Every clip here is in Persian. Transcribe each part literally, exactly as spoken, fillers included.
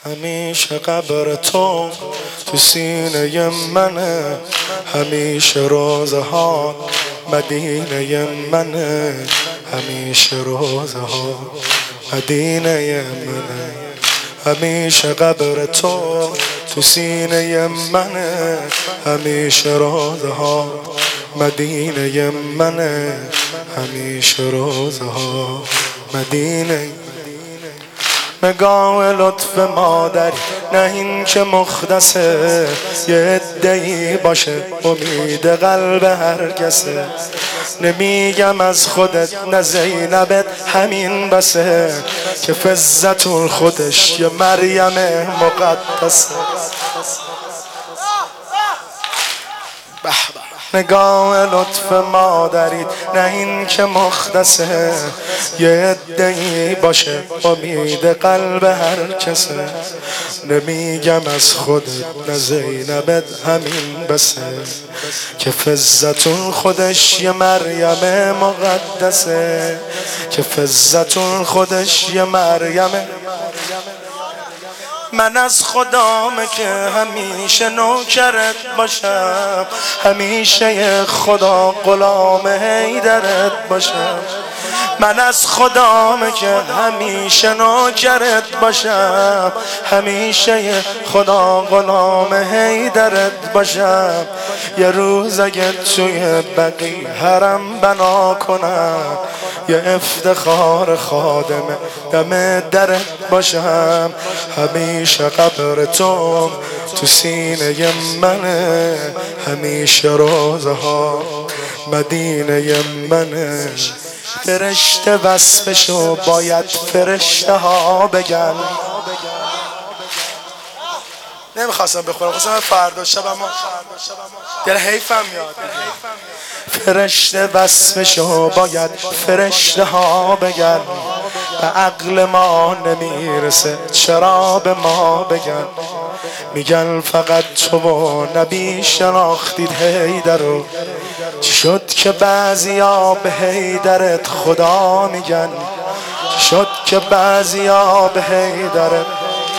همیشه قبر تو تو سینه منه، همیشه روزه ها مدینه منه، همیشه روزه ها مدینه منه. همیشه قبر تو تو سینه منه، همیشه روزه ها مدینه منه، همیشه روزه ها مدینه. نگاه لطف مادری نه این که مختصه، یه عده‌ای باشه امید قلب هر کسه. نمیگم از خودت نه زینبت همین بسه، که فزتون خودش یه مریم مقدسه. نگاه لطف مادرید نه این که مختصه، یه عده‌ای باشه امید قلب هر کسه. نمیگم از خودت نه زینبت همین بسه، که فزتون خودش یه مریم مقدسه، که فزتون خودش یه مریم. من از خدامه که همیشه نوکرت باشم، همیشه خدا غلام حیدرت باشم. من از خدامه که همیشه نوکرت باشم، همیشه خدا غلام حیدرت باشم. یه روز اگه توی بقی حرم بنا کنم، یه افتخار خادم دم درت باشم. همیشه قبر تو تو سینه منه، همیشه روزه ها مدینه منه. فرشته وصفشو باید فرشته ها بگن. نمیخواستم بخورم، خواستم فردا شب اما دل حیفم یاد. فرشته وصفشو باید فرشته ها بگن، به عقل ما نمیرسه چرا به ما بگن. میگن فقط تو و نبی شناختید حیدر رو، چی شد که بعضیا به حیدرت خدا میگن، چی شد که بعضیا به حیدرت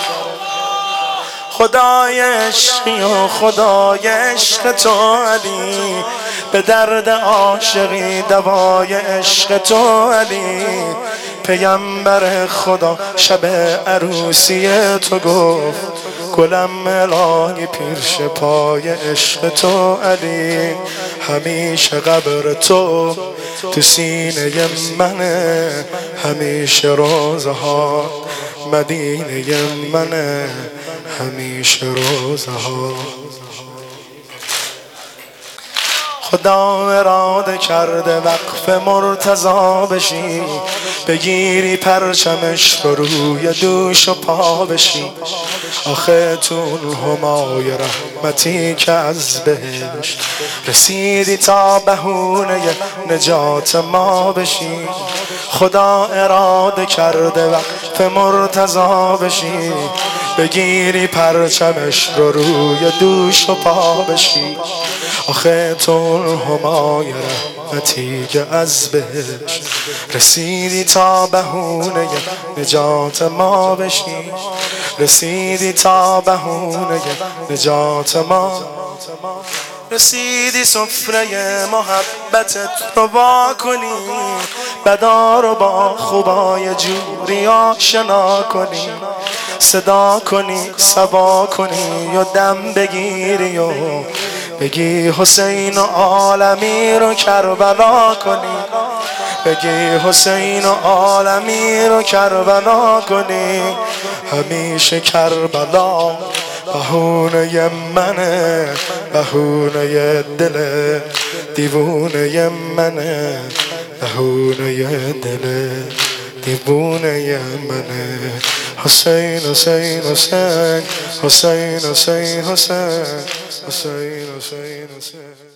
خدای عشقی و خدای عشق تو علی. به درد عاشقی دوای عشق تو علی. پیامبر خدا شب عروسی تو گفت، گلم الهی پیرش پای عشق تو علی. همیشه قبر تو تو سینه منه، همیشه روزه ها مدینه منه، همیشه روزه ها. خدا اراده کرده وقف مرتضا بشی، بگیری پرچمش رو روی دوش و پا بشی. آخه تو اون همای رحمتی که از بهش رسیدی تا بهونه نجات ما بشی. خدا اراده کرده وقف مرتضا بشی، بگیری پرچمش رو روی دوش و پا بشی. آخه تو همای رحمتی که از بهش رسیدی تا بهونه نجات ما بشی، رسیدی تا بهونه نجات ما. رسیدی سفره محبتت رو با کنی، بدا رو با خوبای جوری آشنا کنی. صدا کنی صبا کنی و دم بگیری و بگی حسین و عالمی رو کربلا کنی. بگی حسین و عالمی رو کربلا کنی. همیشه کربلا بهونه منه، بهونه دل دیوونه منه، بهونه دل دیوونه منه. حسین حسین حسین حسین حسین حسین حسین حسین حسین